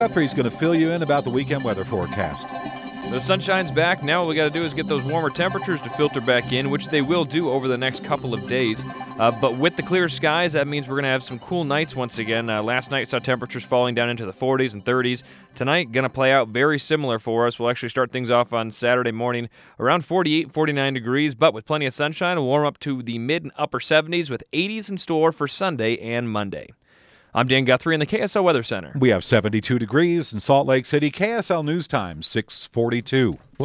Guthrie's going to fill you in about the weekend weather forecast. The sunshine's back. Now what we got to do is get those warmer temperatures to filter back in, which they will do over the next couple of days. But with the clear skies, that means we're going to have some cool nights once again. Last night saw temperatures falling down into the 40s and 30s. Tonight, going to play out very similar for us. We'll actually start things off on Saturday morning around 48, 49 degrees, but with plenty of sunshine, we'll warm up to the mid and upper 70s with 80s in store for Sunday and Monday. I'm Dan Guthrie in the KSL Weather Center. We have 72 degrees in Salt Lake City. KSL News Time, 6:42.